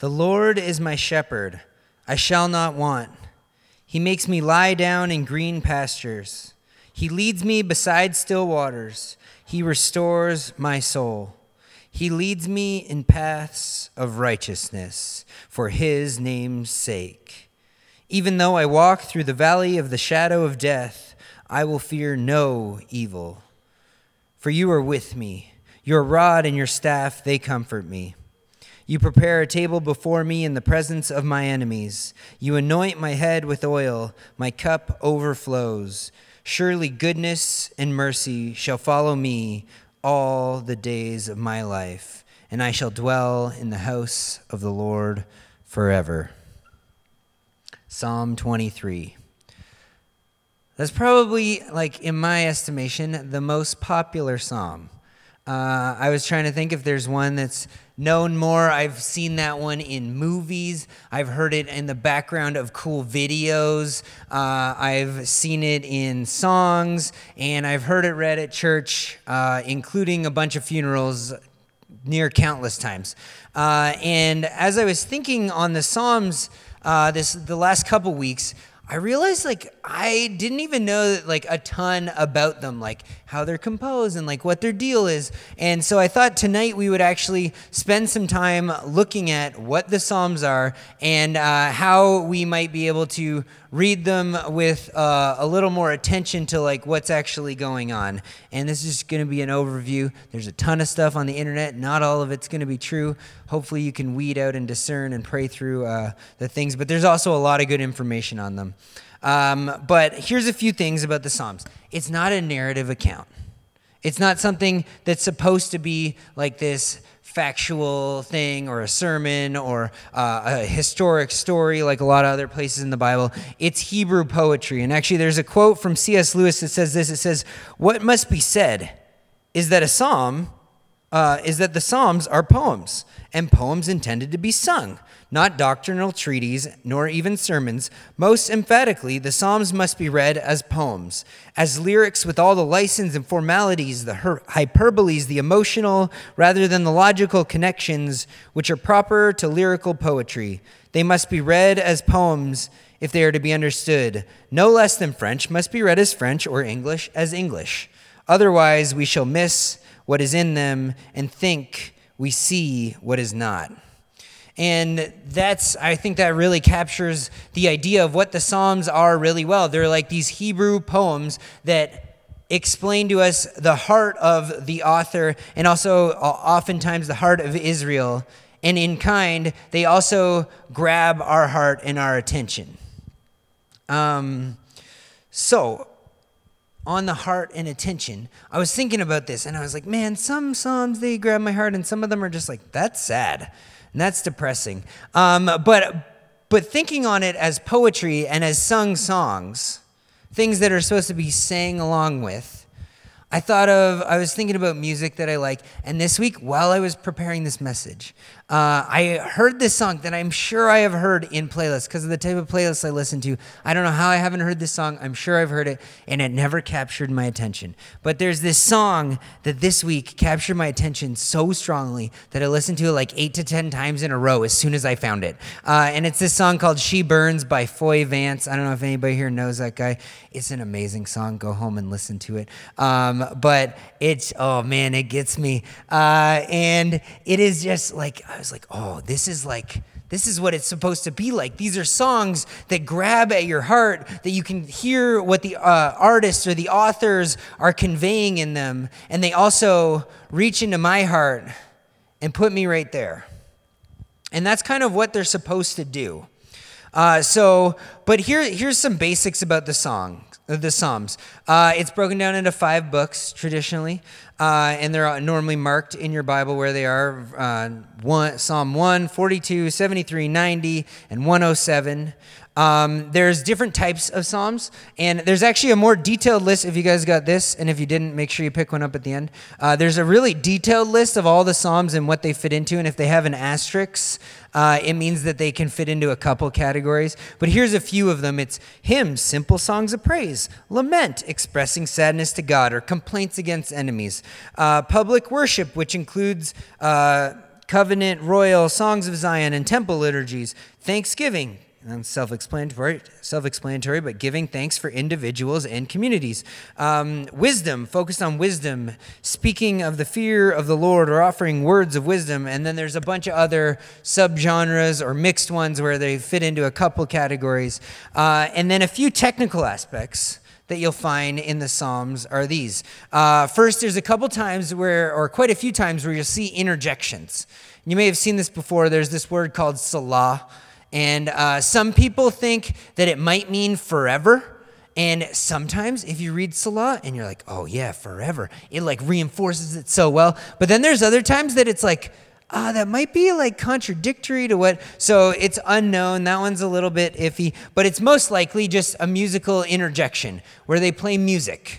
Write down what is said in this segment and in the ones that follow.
The Lord is my shepherd, I shall not want. He makes me lie down in green pastures. He leads me beside still waters. He restores my soul. He leads me in paths of righteousness for his name's sake. Even though I walk through the valley of the shadow of death, I will fear no evil. For you are with me. Your rod and your staff, they comfort me. You prepare a table before me in the presence of my enemies. You anoint my head with oil. My cup overflows. Surely goodness and mercy shall follow me all the days of my life, and I shall dwell in the house of the Lord forever. Psalm 23. That's probably, in my estimation, the most popular psalm. I was trying to think if there's one that's known more. I've seen that one in movies. I've heard it in the background of cool videos. I've seen it in songs, and I've heard it read at church, including a bunch of funerals near countless times. And as I was thinking on the Psalms the last couple weeks, I realized I didn't even know a ton about them, how they're composed and what their deal is. And so I thought tonight we would actually spend some time looking at what the Psalms are and how we might be able to read them with a little more attention to what's actually going on. And this is going to be an overview. There's a ton of stuff on the internet. Not all of it's going to be true. Hopefully you can weed out and discern and pray through the things. But there's also a lot of good information on them. But here's a few things about the Psalms. It's not a narrative account. It's not something that's supposed to be this factual thing or a sermon or a historic story like a lot of other places in the Bible. It's Hebrew poetry. And actually there's a quote from C.S. Lewis that says this. It says, "What must be said is that the Psalms are poems, and poems intended to be sung, not doctrinal treatises, nor even sermons. Most emphatically, the Psalms must be read as poems, as lyrics with all the license and formalities, the hyperboles, the emotional, rather than the logical connections which are proper to lyrical poetry. They must be read as poems if they are to be understood. No less than French must be read as French, or English as English. Otherwise, we shall miss what is in them and think we see what is not." And I think that really captures the idea of what the Psalms are really well. They're these Hebrew poems that explain to us the heart of the author and also oftentimes the heart of Israel. And in kind, they also grab our heart and our attention. So on the heart and attention, I was thinking about this and I was like, man, some Psalms, they grab my heart and some of them are just that's sad. And that's depressing. But thinking on it as poetry and as sung songs, things that are supposed to be sang along with, I was thinking about music that I like. And this week, while I was preparing this message, I heard this song that I'm sure I have heard in playlists because of the type of playlists I listen to. I don't know how I haven't heard this song. I'm sure I've heard it, and it never captured my attention. But there's this song that this week captured my attention so strongly that I listened to it 8 to 10 times in a row as soon as I found it. And it's this song called "She Burns" by Foy Vance. I don't know if anybody here knows that guy. It's an amazing song. Go home and listen to it. But oh man, it gets me. And it is just I was oh, this is what it's supposed to be like. These are songs that grab at your heart, that you can hear what the artists or the authors are conveying in them. And they also reach into my heart and put me right there. And that's kind of what they're supposed to do. But here's some basics about the Psalms. It's broken down into 5 books traditionally, and they're normally marked in your Bible where they are. Psalm 1, 42, 73, 90, and 107. There's different types of Psalms, and there's actually a more detailed list if you guys got this, and if you didn't, make sure you pick one up at the end. There's a really detailed list of all the Psalms and what they fit into, and if they have an asterisk, it means that they can fit into a couple categories. But here's a few of them. It's hymns, simple songs of praise; lament, expressing sadness to God or complaints against enemies; public worship, which includes covenant, royal, songs of Zion, and temple liturgies, thanksgiving. And self-explanatory, but giving thanks for individuals and communities. Wisdom, focused on wisdom, speaking of the fear of the Lord or offering words of wisdom. And then there's a bunch of other subgenres or mixed ones where they fit into a couple categories. And then a few technical aspects that you'll find in the Psalms are these. First, there's a couple times or quite a few times where you'll see interjections. You may have seen this before. There's this word called Salah. And some people think that it might mean forever. And sometimes if you read Salah and you're like, oh yeah, forever, it like reinforces it so well. But then there's other times that it's like, that might be like contradictory to what, so it's unknown. That one's a little bit iffy, but it's most likely just a musical interjection where they play music.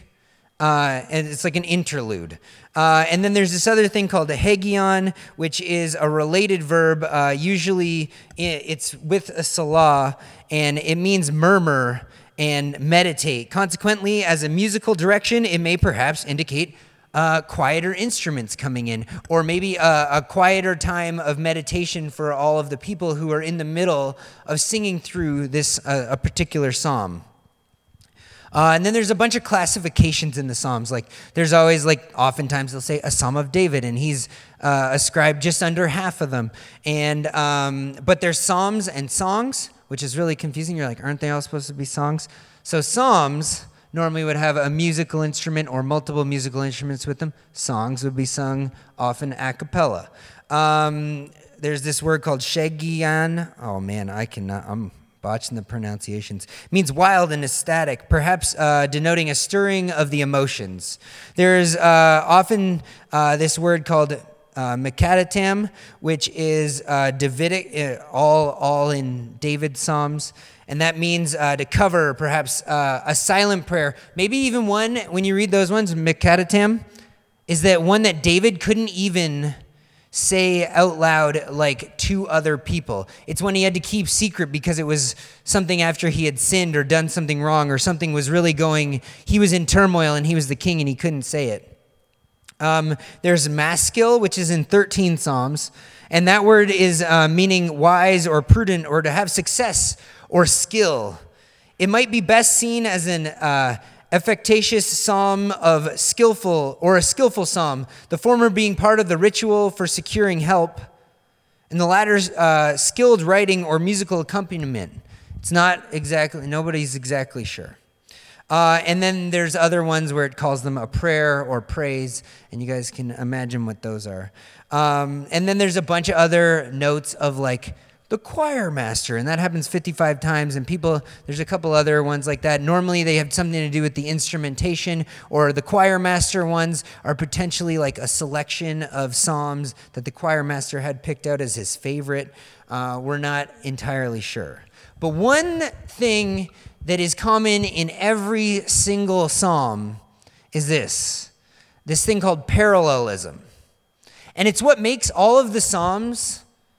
And it's like an interlude. And then there's this other thing called a hegion, which is a related verb. Usually it's with a salah, and it means murmur and meditate. Consequently, as a musical direction, it may perhaps indicate quieter instruments coming in, or maybe a quieter time of meditation for all of the people who are in the middle of singing through this a particular psalm. And then there's a bunch of classifications in the Psalms. Like there's always oftentimes they'll say a Psalm of David, and he's ascribed just under half of them. And but there's Psalms and songs, which is really confusing. You're like, aren't they all supposed to be songs? So Psalms normally would have a musical instrument or multiple musical instruments with them. Songs would be sung often a cappella. There's this word called shegian. Oh man, I'm botching the pronunciations. It means wild and ecstatic, perhaps denoting a stirring of the emotions. There's often this word called Mekadatam, which is Davidic, all in David's Psalms. And that means to cover perhaps a silent prayer. Maybe even one, when you read those ones, Mekadatam, is that one that David couldn't even say out loud to other people. It's when he had to keep secret because it was something after he had sinned or done something wrong, or something was really he was in turmoil and he was the king and he couldn't say it. There's maskil, which is in 13 Psalms, and that word is meaning wise or prudent or to have success or skill. It might be best seen as an affectatious psalm of skillful, or a skillful psalm, the former being part of the ritual for securing help, and the latter skilled writing or musical accompaniment. It's not exactly, nobody's exactly sure. And then there's other ones where it calls them a prayer or praise, and you guys can imagine what those are. And then there's a bunch of other notes of the choir master, and that happens 55 times, and there's a couple other ones like that. Normally they have something to do with the instrumentation, or the choir master ones are potentially a selection of psalms that the choir master had picked out as his favorite. We're not entirely sure. But one thing that is common in every single psalm is this thing called parallelism. And it's what makes all of the psalms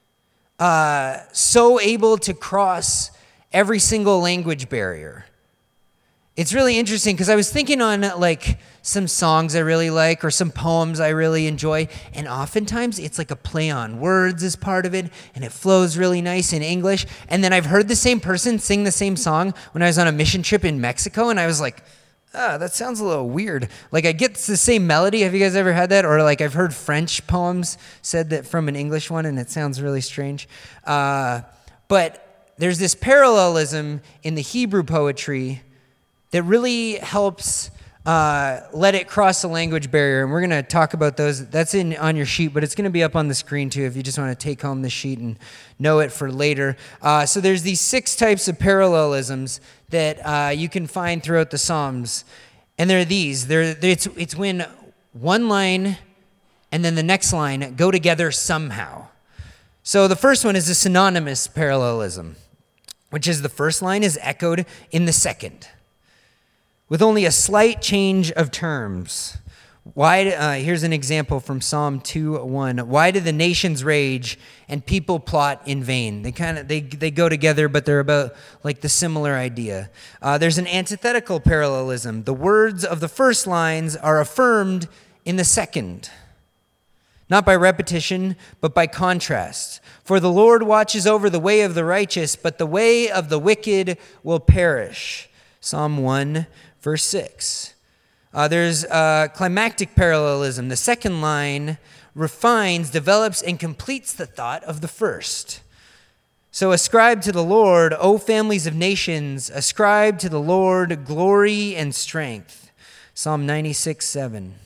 so able to cross every single language barrier. It's really interesting because I was thinking on some songs I really like or some poems I really enjoy, and oftentimes it's a play on words as part of it, and it flows really nice in English. And then I've heard the same person sing the same song when I was on a mission trip in Mexico, and I was like, that sounds a little weird. I get the same melody. Have you guys ever had that? Or I've heard French poems said that from an English one, and it sounds really strange. But there's this parallelism in the Hebrew poetry that really helps let it cross the language barrier. And we're going to talk about those. That's on your sheet, but it's going to be up on the screen too if you just want to take home the sheet and know it for later. So there's these 6 types of parallelisms that you can find throughout the Psalms. And they're these. It's when one line and then the next line go together somehow. So the first one is a synonymous parallelism, which is the first line is echoed in the second, with only a slight change of terms. Here's an example from Psalm 2:1. Why do the nations rage and people plot in vain? They go together, but they're about the similar idea. There's an antithetical parallelism. The words of the first lines are affirmed in the second. not by repetition, but by contrast. For the Lord watches over the way of the righteous, but the way of the wicked will perish. Psalm 1, verse 6. There's climactic parallelism. The second line refines, develops, and completes the thought of the first. So ascribe to the Lord, O families of nations, ascribe to the Lord glory and strength. Psalm 96, 7.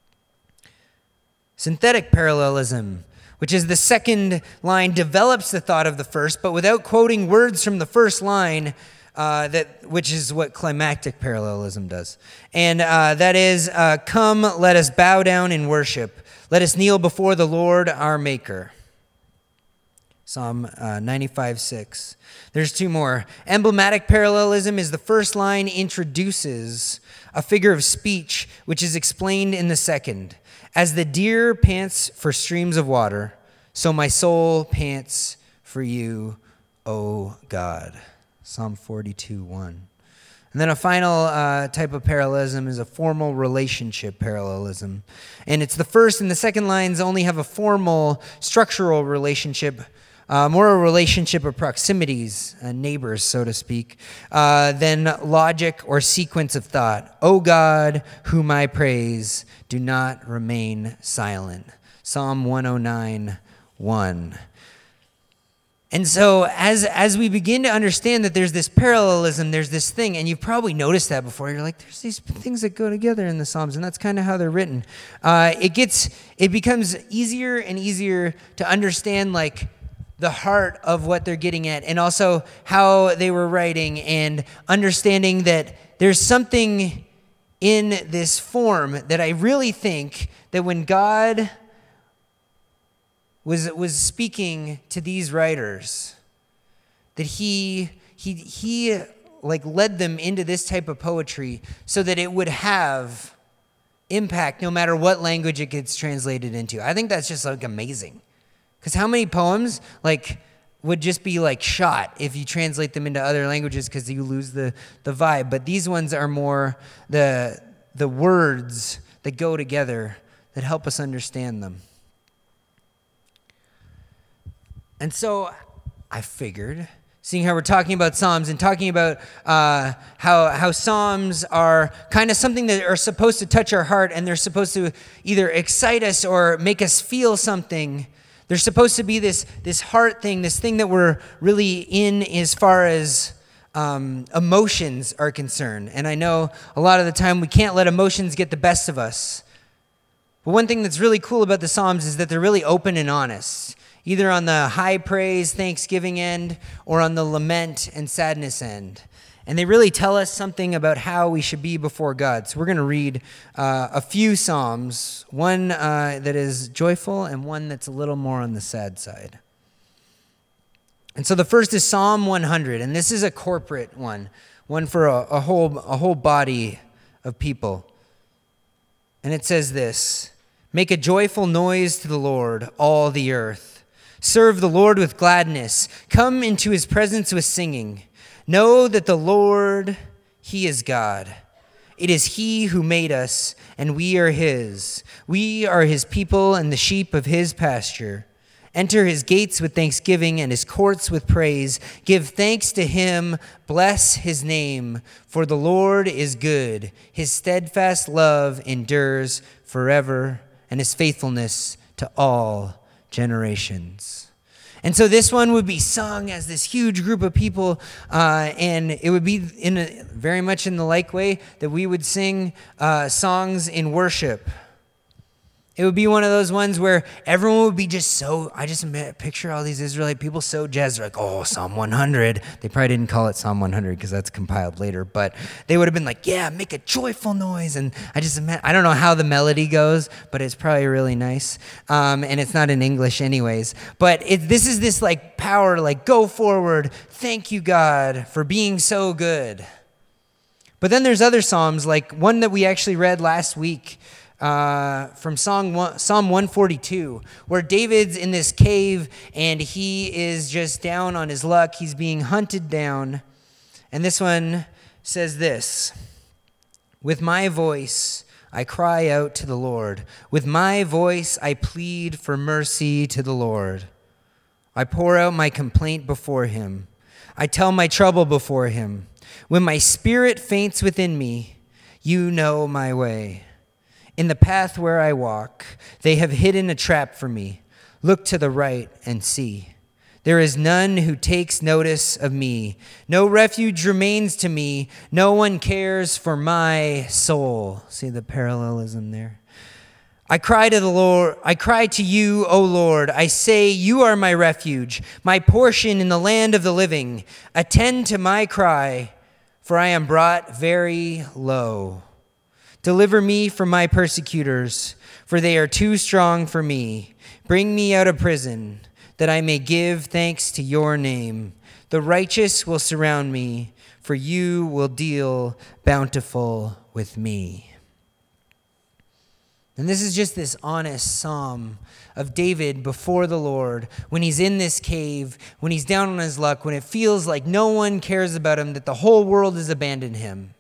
Synthetic parallelism, which is the second line, develops the thought of the first, but without quoting words from the first line, which is what climactic parallelism does. And that is, come, let us bow down in worship. Let us kneel before the Lord our Maker. Psalm 95, 6. There's two more. Emblematic parallelism is the first line introduces a figure of speech, which is explained in the second. As the deer pants for streams of water, so my soul pants for you, O God. Psalm 42, 1. And then a final type of parallelism is a formal relationship parallelism. And it's the first and the second lines only have a formal structural relationship, more a relationship of proximities, neighbors, so to speak, than logic or sequence of thought. O God, whom I praise, do not remain silent. Psalm 109, 1. And so as we begin to understand that there's this parallelism, there's this thing, and you've probably noticed that before, you're like, there's these things that go together in the Psalms, and that's kind of how they're written. It becomes easier and easier to understand, like, the heart of what they're getting at, and also how they were writing, and understanding that there's something in this form that I really think that when God was speaking to these writers, that he like led them into this type of poetry so that it would have impact no matter what language it gets translated into. I think that's just like amazing. Because how many poems like would just be like shot if you translate them into other languages because you lose the vibe. But these ones are more the words that go together that help us understand them. And so I figured, seeing how we're talking about Psalms and talking about how Psalms are kind of something that are supposed to touch our heart, and they're supposed to either excite us or make us feel something. They're supposed to be this heart thing, this thing that we're really in as far as emotions are concerned. And I know a lot of the time we can't let emotions get the best of us. But one thing that's really cool about the Psalms is that they're really open and honest, either on the high praise, thanksgiving end, or on the lament and sadness end. And they really tell us something about how we should be before God. So we're going to read a few Psalms, one that is joyful and one that's a little more on the sad side. And so the first is Psalm 100, and this is a corporate one for a whole body of people. And it says this: "Make a joyful noise to the Lord, all the earth. Serve the Lord with gladness. Come into his presence with singing. Know that the Lord, he is God. It is he who made us, and we are his. We are his people and the sheep of his pasture. Enter his gates with thanksgiving and his courts with praise. Give thanks to him, bless his name, for the Lord is good. His steadfast love endures forever, and his faithfulness to all generations." And so this one would be sung as this huge group of people, and it would be very much in the like way that we would sing songs in worship. It would be one of those ones where everyone would be just so, I just picture all these Israelite people so jazzed. They're like, oh, Psalm 100. They probably didn't call it Psalm 100 because that's compiled later, but they would have been like, yeah, make a joyful noise. And I don't know how the melody goes, but it's probably really nice. And it's not in English anyways. But this is this like power, like go forward. Thank you, God, for being so good. But then there's other Psalms, like one that we actually read last week, from Psalm 142, where David's in this cave and he is just down on his luck. He's being hunted down. And this one says this: "With my voice I cry out to the Lord. With my voice, I plead for mercy to the Lord. I pour out my complaint before him. I tell my trouble before him. When my spirit faints within me, you know my way. In the path where I walk, they have hidden a trap for me. Look to the right and see. There is none who takes notice of me. No refuge remains to me. No one cares for my soul. See the parallelism there? I cry to the Lord. I cry to you, O Lord. I say, you are my refuge, my portion in the land of the living. Attend to my cry, for I am brought very low. Deliver me from my persecutors, for they are too strong for me. Bring me out of prison, that I may give thanks to your name. The righteous will surround me, for you will deal bountiful with me. And this is just this honest psalm of David before the Lord when he's in this cave, when he's down on his luck, when it feels like no one cares about him, that the whole world has abandoned him.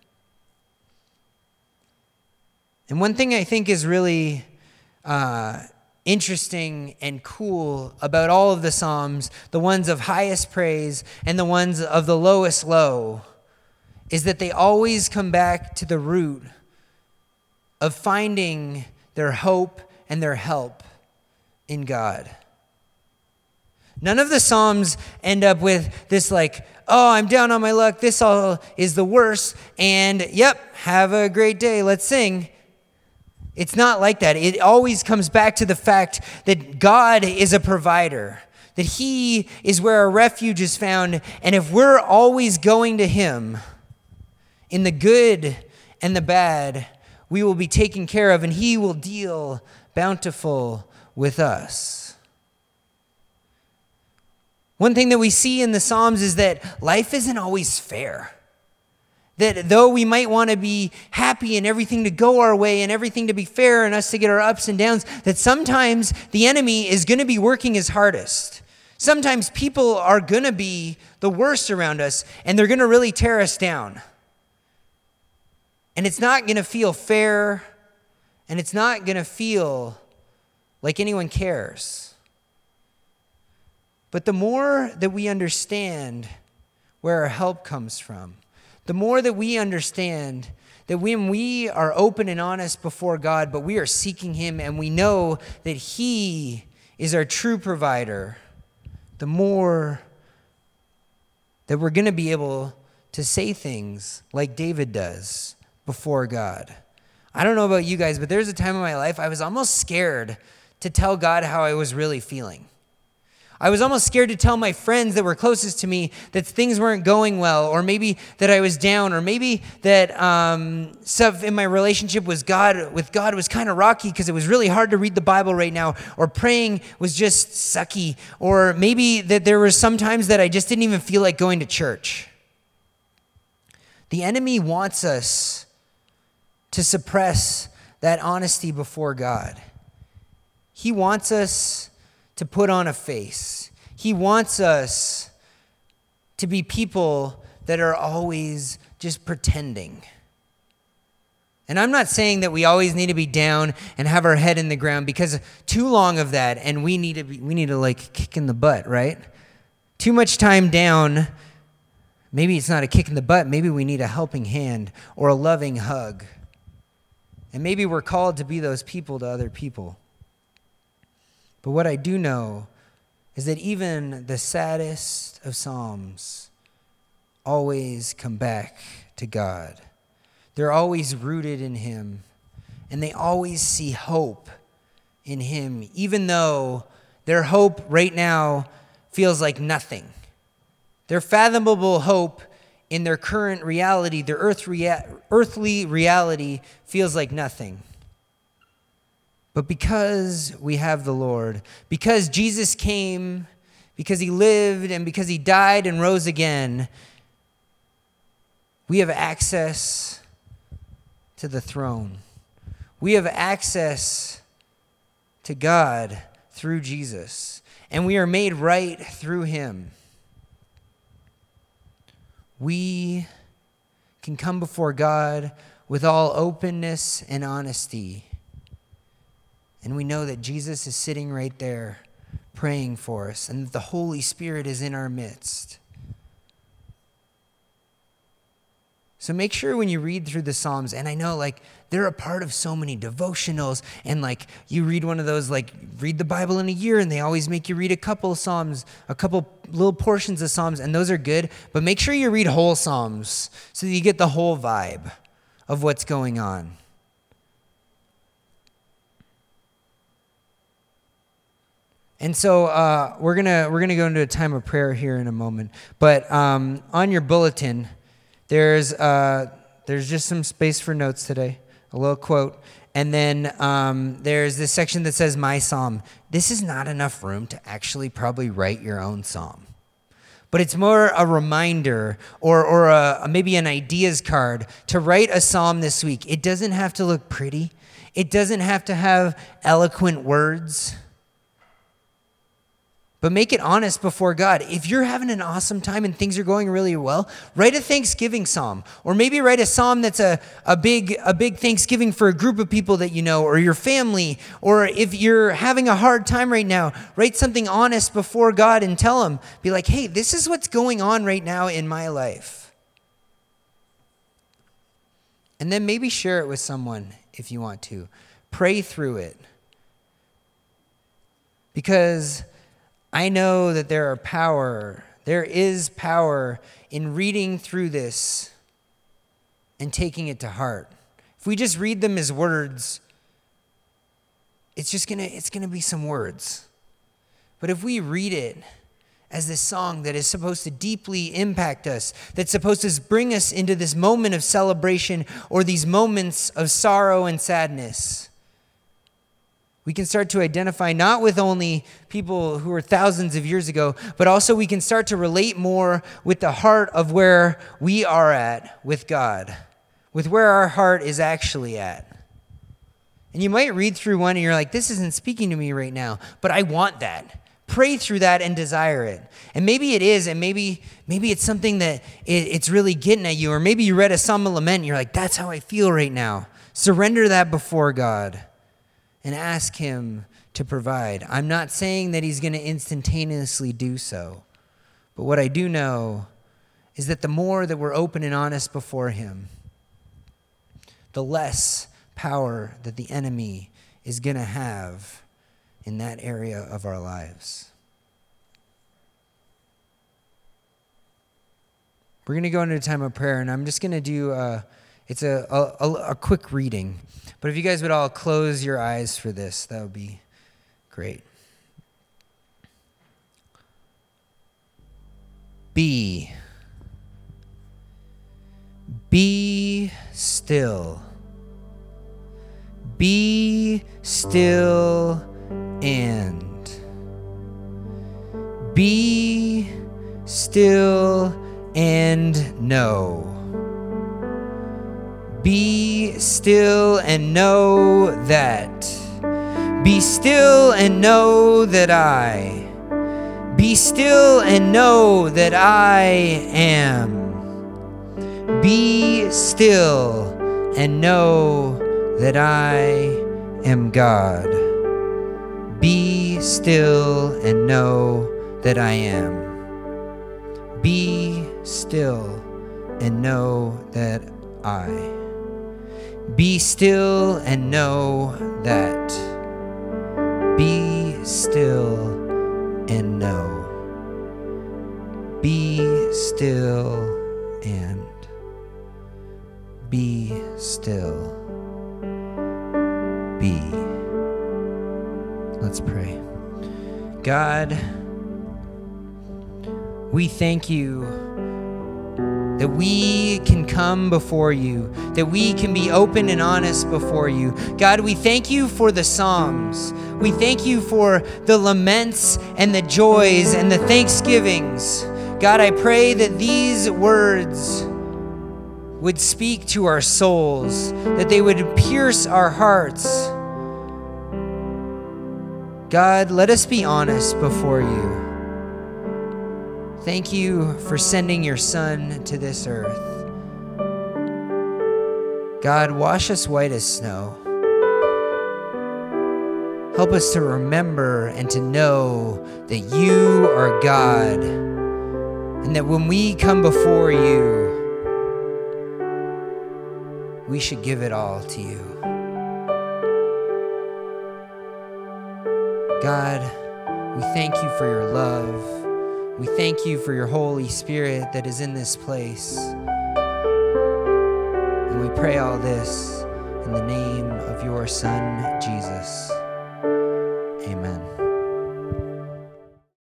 And one thing I think is really interesting and cool about all of the Psalms, the ones of highest praise and the ones of the lowest low, is that they always come back to the root of finding their hope and their help in God. None of the Psalms end up with this like, oh, I'm down on my luck, this all is the worst, and yep, have a great day, let's sing. It's not like that. It always comes back to the fact that God is a provider, that he is where our refuge is found, and if we're always going to him in the good and the bad, we will be taken care of, and he will deal bountiful with us. One thing that we see in the Psalms is that life isn't always fair. That though we might want to be happy and everything to go our way and everything to be fair and us to get our ups and downs, that sometimes the enemy is going to be working his hardest. Sometimes people are going to be the worst around us, and they're going to really tear us down. And it's not going to feel fair, and it's not going to feel like anyone cares. But the more that we understand where our help comes from, the more that we understand that when we are open and honest before God, but we are seeking him and we know that he is our true provider, the more that we're going to be able to say things like David does before God. I don't know about you guys, but there's a time in my life I was almost scared to tell God how I was really feeling. I was almost scared to tell my friends that were closest to me that things weren't going well, or maybe that I was down, or maybe that stuff in my relationship with God was kind of rocky because it was really hard to read the Bible right now, or praying was just sucky, or maybe that there were some times that I just didn't even feel like going to church. The enemy wants us to suppress that honesty before God. He wants us to put on a face. He wants us to be people that are always just pretending. And I'm not saying that we always need to be down and have our head in the ground, because too long of that and we need to like kick in the butt, right? Too much time down, maybe it's not a kick in the butt, maybe we need a helping hand or a loving hug. And maybe we're called to be those people to other people. But what I do know is that even the saddest of Psalms always come back to God. They're always rooted in him, and they always see hope in him, even though their hope right now feels like nothing. Their fathomable hope in their current reality, their earthly reality, feels like nothing. But because we have the Lord, because Jesus came, because he lived, and because he died and rose again, we have access to the throne. We have access to God through Jesus, and we are made right through him. We can come before God with all openness and honesty. And we know that Jesus is sitting right there praying for us, and that the Holy Spirit is in our midst. So make sure when you read through the Psalms, and I know like they're a part of so many devotionals, and like you read one of those, like read the Bible in a year, and they always make you read a couple of Psalms, a couple little portions of Psalms, and those are good, but make sure you read whole Psalms so that you get the whole vibe of what's going on. And so we're gonna go into a time of prayer here in a moment. But on your bulletin, there's just some space for notes today, a little quote, and then there's this section that says My Psalm. This is not enough room to actually probably write your own psalm, but it's more a reminder or maybe an ideas card to write a psalm this week. It doesn't have to look pretty. It doesn't have to have eloquent words. But make it honest before God. If you're having an awesome time and things are going really well, write a Thanksgiving psalm. Or maybe write a psalm that's a big Thanksgiving for a group of people that you know or your family. Or if you're having a hard time right now, write something honest before God and tell him. Be like, hey, this is what's going on right now in my life. And then maybe share it with someone if you want to. Pray through it. Because I know that there is power in reading through this and taking it to heart. If we just read them as words, it's gonna be some words. But if we read it as this song that is supposed to deeply impact us, that's supposed to bring us into this moment of celebration or these moments of sorrow and sadness, we can start to identify not with only people who were thousands of years ago, but also we can start to relate more with the heart of where we are at with God, with where our heart is actually at. And you might read through one and you're like, this isn't speaking to me right now, but I want that. Pray through that and desire it. And maybe it is, and maybe it's something that it's really getting at you, or maybe you read a Psalm of Lament and you're like, that's how I feel right now. Surrender that before God. And ask him to provide. I'm not saying that he's going to instantaneously do so. But what I do know is that the more that we're open and honest before him, the less power that the enemy is going to have in that area of our lives. We're going to go into a time of prayer, and I'm just going to do it's a quick reading. But if you guys would all close your eyes for this, that would be great. Be still. Be still and be still and know. Be still and know that. Be still and know that I. Be still and know that I am. Be still and know that I am God. Be still and know that I am. Be still and know that I. Be still and know that. Be still and know. Be still and be still. Be. Let's pray. God, we thank you that we can come before you, that we can be open and honest before you. God, we thank you for the Psalms. We thank you for the laments and the joys and the thanksgivings. God, I pray that these words would speak to our souls, that they would pierce our hearts. God, let us be honest before you. Thank you for sending your Son to this earth. God, wash us white as snow. Help us to remember and to know that you are God, and that when we come before you, we should give it all to you. God, we thank you for your love. We thank you for your Holy Spirit that is in this place. And we pray all this in the name of your Son, Jesus. Amen.